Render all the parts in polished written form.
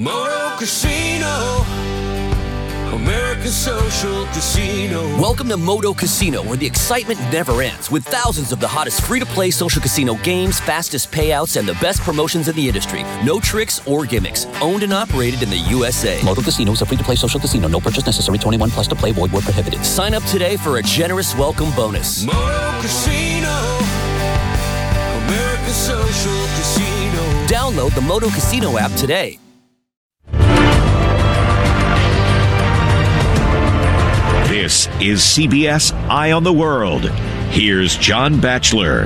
Moto Casino, American Social Casino. Welcome to Moto Casino, where the excitement never ends, with thousands of the hottest free-to-play social casino games, fastest payouts, and the best promotions in the industry. No tricks or gimmicks. Owned and operated in the USA. Moto Casino is a free-to-play social casino. No purchase necessary. 21 plus to play. Void where prohibited. Sign up today for a generous welcome bonus. Moto Casino, American Social Casino. Download the Moto Casino app today. This is CBS Eye on the World. Here's John Batchelor.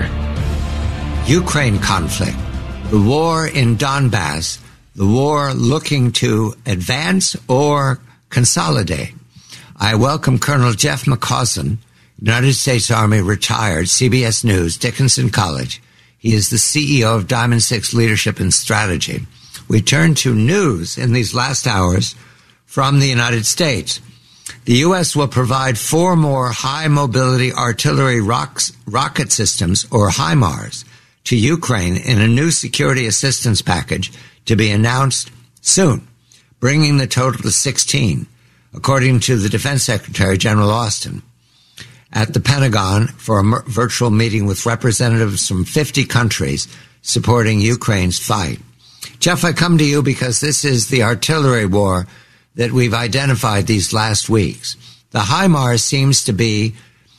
Ukraine conflict, the war in Donbass, the war looking to advance or consolidate. I welcome Colonel Jeff McCausland, United States Army retired, CBS News, Dickinson College. He is the CEO of Diamond Six Leadership and Strategy. We turn to news in these last hours from the United States. The U.S. will provide 4 more high-mobility artillery rocket systems, or HIMARS, to Ukraine in a new security assistance package to be announced soon, bringing the total to 16, according to the Defense Secretary, General Austin, at the Pentagon for a virtual meeting with representatives from 50 countries supporting Ukraine's fight. Jeff, I come to you because this is the artillery war that we've identified these last weeks. The HIMARS seems to be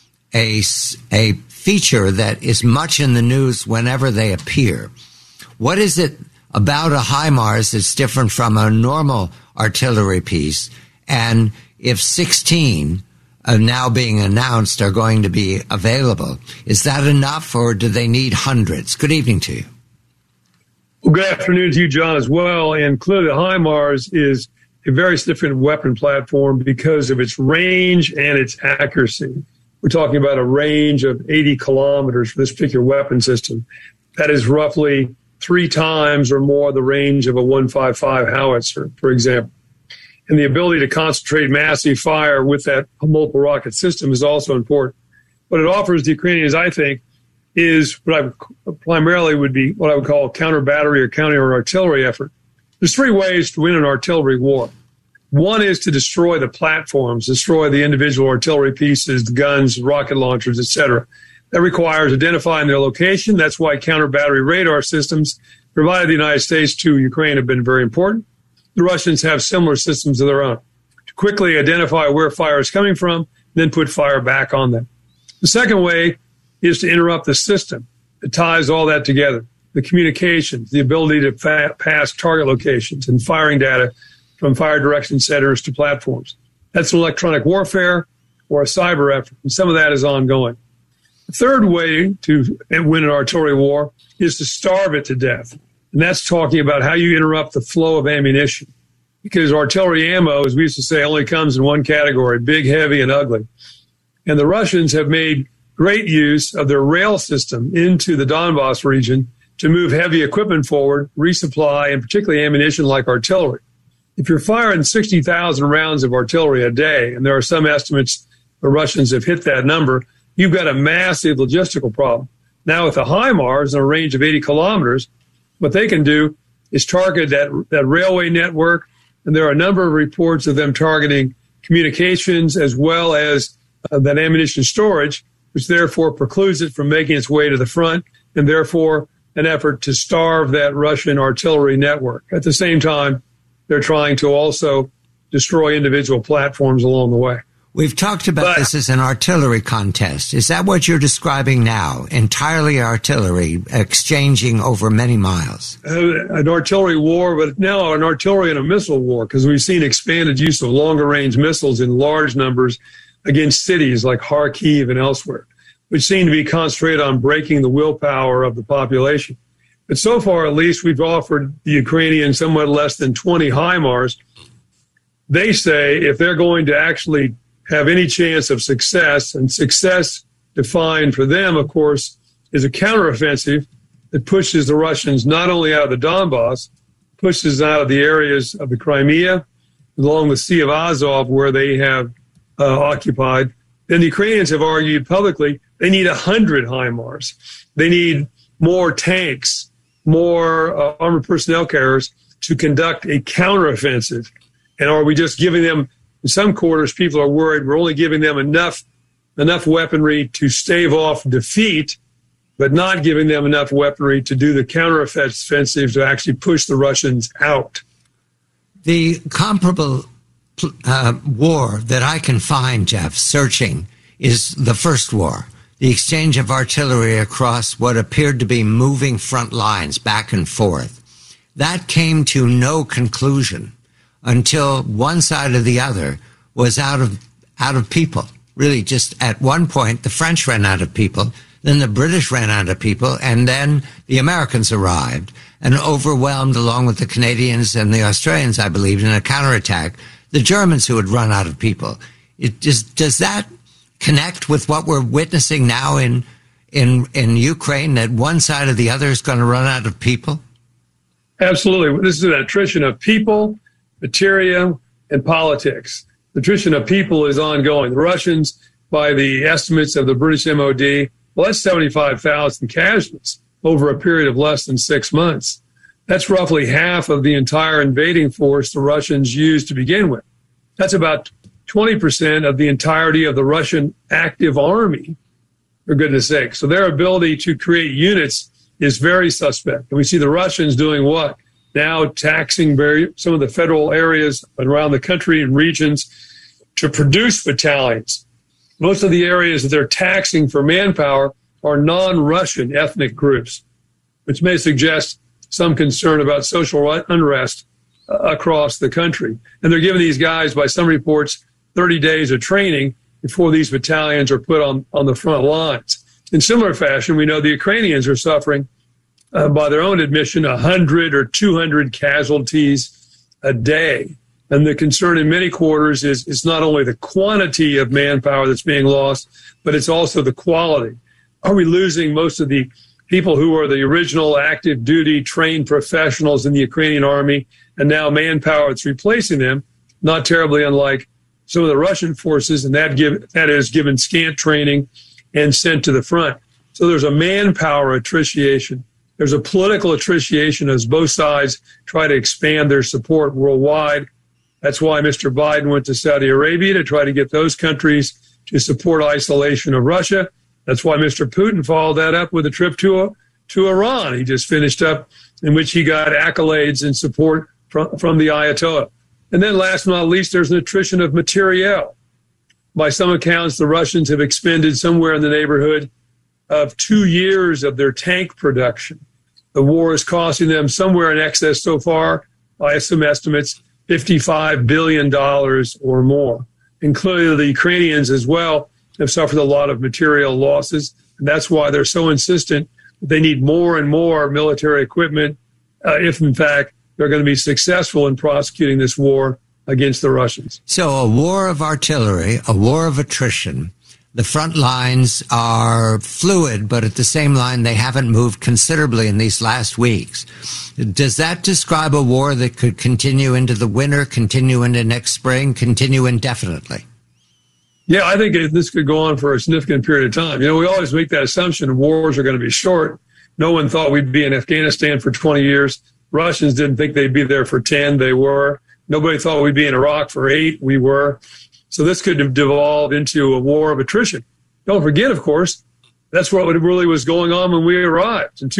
a feature that is much in the news whenever they appear. What is it about a HIMARS that's different from a normal artillery piece? And if 16 now being announced are going to be available, is that enough, or do they need hundreds? Good evening to you. Well, good afternoon to you, John, as well. And clearly the HIMARS is a very significant weapon platform because of its range and its accuracy. We're talking about a range of 80 kilometers for this particular weapon system. That is roughly 3 times or more the range of a 155 howitzer, for example. And the ability to concentrate massive fire with that multiple rocket system is also important. What it offers the Ukrainians, I think, is what I primarily would be what I would call a counter battery or counter artillery effort. There's 3 ways to win an artillery war. One is to destroy the platforms, destroy the individual artillery pieces, the guns, rocket launchers, etc. That requires identifying their location. That's why counter battery radar systems provided the United States to Ukraine have been very important. The Russians have similar systems of their own to quickly identify where fire is coming from, then put fire back on them. The second way is to interrupt the system that ties all that together. The communications, the ability to pass target locations and firing data from fire direction centers to platforms. That's electronic warfare or a cyber effort, and some of that is ongoing. The third way to win an artillery war is to starve it to death, and that's talking about how you interrupt the flow of ammunition, because artillery ammo, as we used to say, only comes in one category, big, heavy, and ugly. And the Russians have made great use of their rail system into the Donbass region to move heavy equipment forward, resupply, and particularly ammunition like artillery. If you're firing 60,000 rounds of artillery a day, and there are some estimates the Russians have hit that number, you've got a massive logistical problem. Now with the HIMARS in a range of 80 kilometers, what they can do is target that railway network, and there are a number of reports of them targeting communications as well as that ammunition storage, which therefore precludes it from making its way to the front, and therefore an effort to starve that Russian artillery network. At the same time, they're trying to also destroy individual platforms along the way. We've talked about this as an artillery contest. Is that what you're describing now? Entirely artillery, exchanging over many miles? An artillery war, but now an artillery and a missile war, because we've seen expanded use of longer-range missiles in large numbers against cities like Kharkiv and elsewhere, which seem to be concentrated on breaking the willpower of the population. But so far, at least, we've offered the Ukrainians somewhat less than 20 HIMARS. They say if they're going to actually have any chance of success, and success defined for them, of course, is a counteroffensive that pushes the Russians not only out of the Donbass, pushes out of the areas of the Crimea, along the Sea of Azov, where they have occupied. Then the Ukrainians have argued publicly they need 100 HIMARS. They need more tanks, more armored personnel carriers, to conduct a counteroffensive? And are we just giving them, in some quarters, people are worried we're only giving them enough weaponry to stave off defeat, but not giving them enough weaponry to do the counteroffensive to actually push the Russians out. The comparable war that I can find, Jeff, searching, is the first war, the exchange of artillery across what appeared to be moving front lines back and forth. That came to no conclusion until one side or the other was out of people. Really, just at one point, the French ran out of people, then the British ran out of people, and then the Americans arrived and overwhelmed, along with the Canadians and the Australians, I believe, in a counterattack, the Germans who had run out of people. Does that connect with what we're witnessing now in Ukraine, that one side or the other is going to run out of people? Absolutely. This is an attrition of people, material, and politics. The attrition of people is ongoing. The Russians, by the estimates of the British MOD, well, that's 75,000 casualties over a period of less than 6 months. That's roughly half of the entire invading force the Russians used to begin with. That's about 20% of the entirety of the Russian active army, for goodness sake. So their ability to create units is very suspect. And we see the Russians doing what? Now taxing some of the federal areas around the country and regions to produce battalions. Most of the areas that they're taxing for manpower are non-Russian ethnic groups, which may suggest some concern about social unrest across the country. And they're giving these guys, by some reports, 30 days of training before these battalions are put on the front lines. In similar fashion, we know the Ukrainians are suffering, by their own admission, 100 or 200 casualties a day. And the concern in many quarters is not only the quantity of manpower that's being lost, but it's also the quality. Are we losing most of the people who are the original active duty trained professionals in the Ukrainian army, and now manpower that's replacing them, not terribly unlike some of the Russian forces, and that is given scant training and sent to the front. So there's a manpower attrition. There's a political attrition as both sides try to expand their support worldwide. That's why Mr. Biden went to Saudi Arabia, to try to get those countries to support isolation of Russia. That's why Mr. Putin followed that up with a trip to Iran. He just finished up, in which he got accolades and support from the Ayatollah. And then last but not least, there's an attrition of materiel. By some accounts, the Russians have expended somewhere in the neighborhood of 2 years of their tank production. The war is costing them somewhere in excess so far, by some estimates, $55 billion or more. And clearly the Ukrainians as well have suffered a lot of material losses. And that's why they're so insistent that they need more and more military equipment if, in fact, they're going to be successful in prosecuting this war against the Russians. So a war of artillery, a war of attrition. The front lines are fluid, but at the same line, they haven't moved considerably in these last weeks. Does that describe a war that could continue into the winter, continue into next spring, continue indefinitely? Yeah, I think this could go on for a significant period of time. You know, we always make that assumption wars are going to be short. No one thought we'd be in Afghanistan for 20 years. Russians didn't think they'd be there for 10. They were. Nobody thought we'd be in Iraq for 8. We were. So this could have devolved into a war of attrition. Don't forget, of course, that's what really was going on when we arrived. In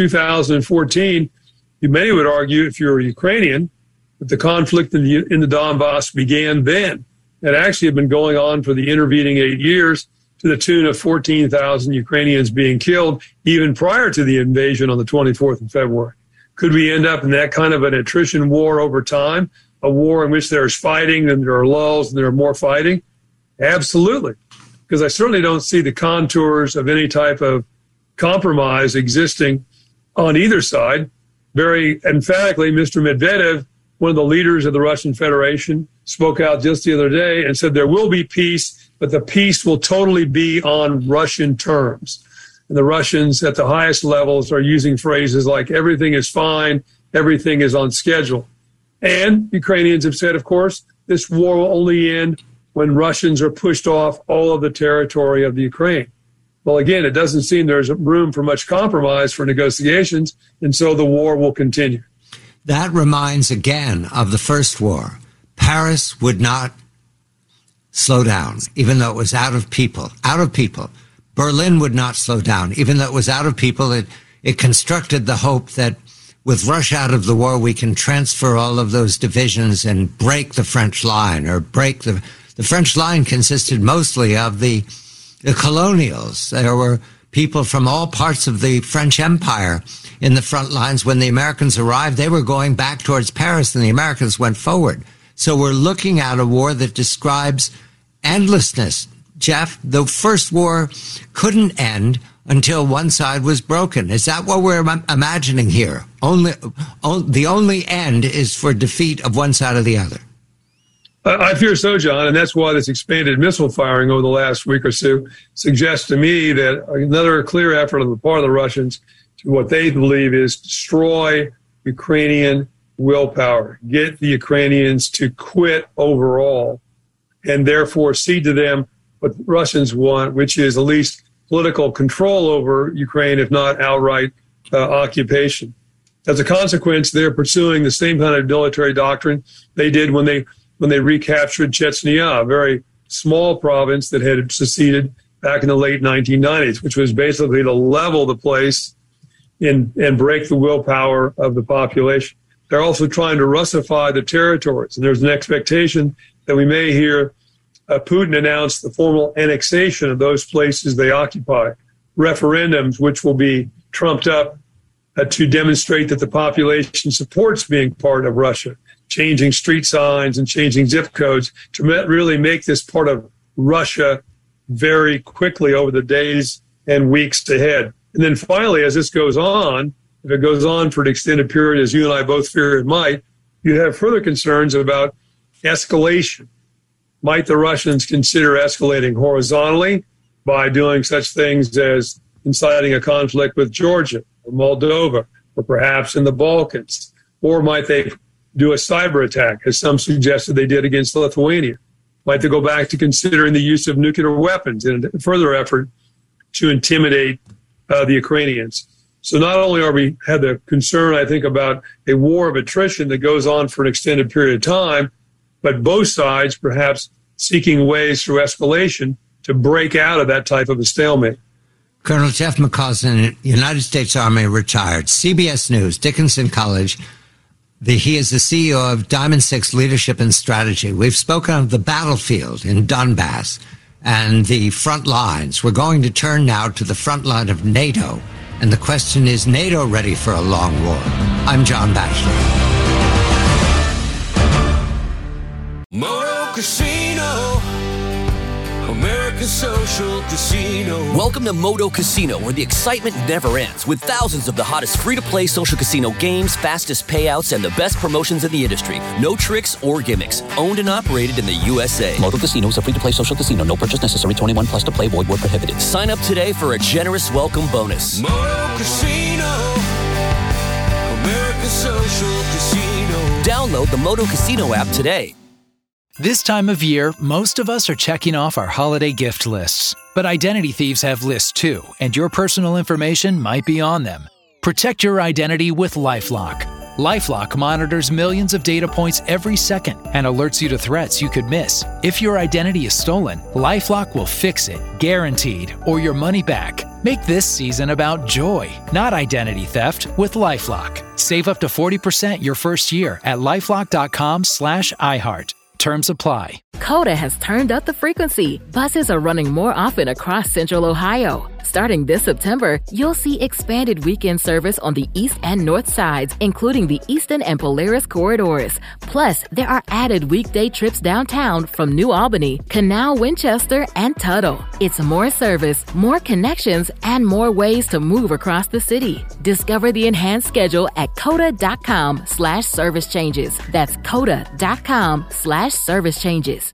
2014, many would argue, if you're Ukrainian, that the conflict in the Donbass began then. It actually had been going on for the intervening 8 years, to the tune of 14,000 Ukrainians being killed, even prior to the invasion on the 24th of February. Could we end up in that kind of an attrition war over time? A war in which there's fighting and there are lulls and there are more fighting? Absolutely. Because I certainly don't see the contours of any type of compromise existing on either side. Very emphatically, Mr. Medvedev, one of the leaders of the Russian Federation, spoke out just the other day and said there will be peace, but the peace will totally be on Russian terms. And the Russians at the highest levels are using phrases like everything is fine, everything is on schedule. And Ukrainians have said, of course, this war will only end when Russians are pushed off all of the territory of the Ukraine. Well, again, it doesn't seem there's room for much compromise for negotiations, and so the war will continue. That reminds again of the First War. Paris would not slow down, even though it was out of people. Berlin would not slow down, even though it was out of people. It constructed the hope that with Russia out of the war, we can transfer all of those divisions and break the French line, or break the French line consisted mostly of the colonials. There were people from all parts of the French Empire in the front lines. When the Americans arrived, they were going back towards Paris, and the Americans went forward. So we're looking at a war that describes endlessness. Jeff, the First War couldn't end until one side was broken. Is that what we're imagining here? The only end is for defeat of one side or the other. I fear so, John, and that's why this expanded missile firing over the last week or so suggests to me that another clear effort on the part of the Russians to what they believe is destroy Ukrainian willpower, get the Ukrainians to quit overall, and therefore cede to them what the Russians want, which is at least political control over Ukraine, if not outright occupation. As a consequence, they're pursuing the same kind of military doctrine they did when they recaptured Chechnya, a very small province that had seceded back in the late 1990s, which was basically to level the place and break the willpower of the population. They're also trying to Russify the territories, and there's an expectation that we may hear Putin announce the formal annexation of those places they occupy, referendums which will be trumped up to demonstrate that the population supports being part of Russia, changing street signs and changing zip codes to really make this part of Russia very quickly over the days and weeks ahead. And then finally, as this goes on, if it goes on for an extended period, as you and I both fear it might, you have further concerns about escalation. Might the Russians consider escalating horizontally by doing such things as inciting a conflict with Georgia or Moldova, or perhaps in the Balkans? Or might they do a cyber attack, as some suggested they did against Lithuania? Might they go back to considering the use of nuclear weapons in a further effort to intimidate the Ukrainians? So not only are we have the concern, I think, about a war of attrition that goes on for an extended period of time, but both sides perhaps seeking ways through escalation to break out of that type of a stalemate. Colonel Jeff McCausland, United States Army, retired. CBS News, Dickinson College. He is the CEO of Diamond Six Leadership and Strategy. We've spoken of the battlefield in Donbass and the front lines. We're going to turn now to the front line of NATO. And the question is NATO ready for a long war? I'm John Batchelor. Moto Casino, American Social Casino. Welcome to Moto Casino, where the excitement never ends, with thousands of the hottest free-to-play social casino games, fastest payouts, and the best promotions in the industry. No tricks or gimmicks. Owned and operated in the USA. Moto Casino is a free-to-play social casino. No purchase necessary. 21 plus to play. Void where prohibited. Sign up today for a generous welcome bonus. Moto Casino, American Social Casino. Download the Moto Casino app today. This time of year, most of us are checking off our holiday gift lists. But identity thieves have lists too, and your personal information might be on them. Protect your identity with LifeLock. LifeLock monitors millions of data points every second and alerts you to threats you could miss. If your identity is stolen, LifeLock will fix it, guaranteed, or your money back. Make this season about joy, not identity theft, with LifeLock. Save up to 40% your first year at LifeLock.com/iHeart. Terms apply. Coda has turned up the frequency. Buses are running more often across Central Ohio. Starting this September, you'll see expanded weekend service on the east and north sides, including the Eastern and Polaris corridors. Plus, there are added weekday trips downtown from New Albany, Canal, Winchester, and Tuttle. It's more service, more connections, and more ways to move across the city. Discover the enhanced schedule at coda.com/service changes. That's coda.com/service changes.